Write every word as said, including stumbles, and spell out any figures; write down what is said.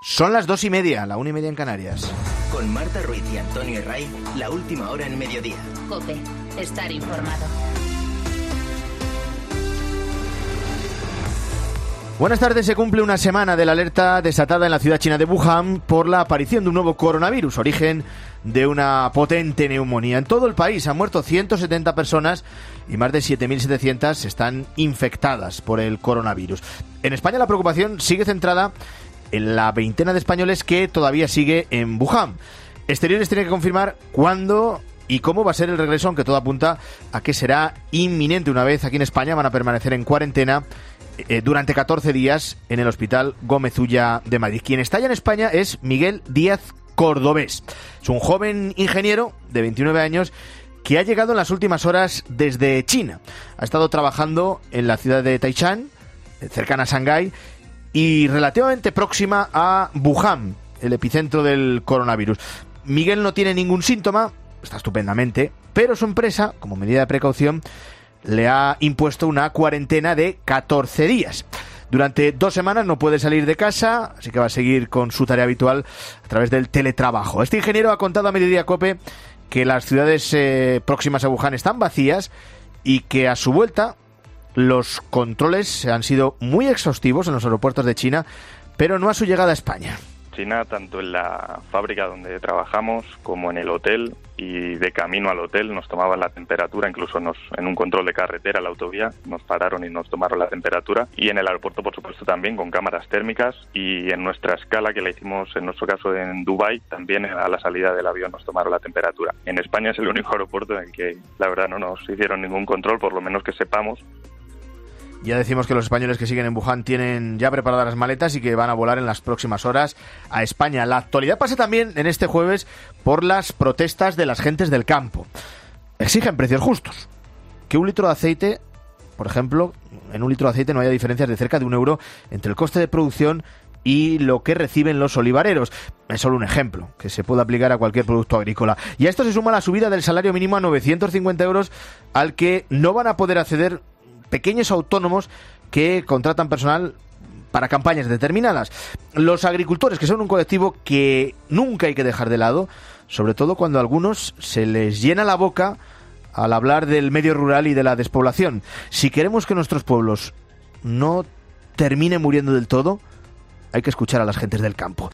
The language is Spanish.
Son las dos y media, la una y media en Canarias. Con Marta Ruiz y Antonio Herray, la última hora en mediodía. COPE, estar informado. Buenas tardes. Se cumple una semana de la alerta desatada en la ciudad china de Wuhan por la aparición de un nuevo coronavirus, origen de una potente neumonía. En todo el país han muerto ciento setenta personas y más de siete mil setecientas están infectadas por el coronavirus. En España la preocupación sigue centrada en la veintena de españoles que todavía sigue en Wuhan. Exteriores tiene que confirmar cuándo y cómo va a ser el regreso, aunque todo apunta a que será inminente. Una vez aquí en España van a permanecer en cuarentena eh, durante catorce días en el Hospital Gómez Ulla de Madrid. Quien está ya en España es Miguel Díaz Cordobés. Es un joven ingeniero de veintinueve años que ha llegado en las últimas horas desde China. Ha estado trabajando en la ciudad de Taichan, cercana a Shanghái, y relativamente próxima a Wuhan, el epicentro del coronavirus. Miguel no tiene ningún síntoma, está estupendamente, pero su empresa, como medida de precaución, le ha impuesto una cuarentena de catorce días. Durante dos semanas no puede salir de casa, así que va a seguir con su tarea habitual a través del teletrabajo. Este ingeniero ha contado a Mediodía COPE que las ciudades eh, próximas a Wuhan están vacías y que a su vuelta los controles han sido muy exhaustivos en los aeropuertos de China, pero no a su llegada a España. China, tanto en la fábrica donde trabajamos como en el hotel, y de camino al hotel nos tomaban la temperatura, incluso nos, en un control de carretera, la autovía, nos pararon y nos tomaron la temperatura, y en el aeropuerto, por supuesto, también con cámaras térmicas, y en nuestra escala, que la hicimos en nuestro caso en Dubái, también a la salida del avión nos tomaron la temperatura. En España es el único aeropuerto en el que, la verdad, no nos hicieron ningún control, por lo menos que sepamos. Ya decimos que los españoles que siguen en Wuhan tienen ya preparadas las maletas y que van a volar en las próximas horas a España. La actualidad pasa también en este jueves por las protestas de las gentes del campo. Exigen precios justos. Que un litro de aceite, por ejemplo, en un litro de aceite no haya diferencias de cerca de un euro entre el coste de producción y lo que reciben los olivareros. Es solo un ejemplo que se puede aplicar a cualquier producto agrícola. Y a esto se suma la subida del salario mínimo a novecientos cincuenta euros, al que no van a poder acceder pequeños autónomos que contratan personal para campañas determinadas. Los agricultores, que son un colectivo que nunca hay que dejar de lado, sobre todo cuando a algunos se les llena la boca al hablar del medio rural y de la despoblación. Si queremos que nuestros pueblos no terminen muriendo del todo, hay que escuchar a las gentes del campo.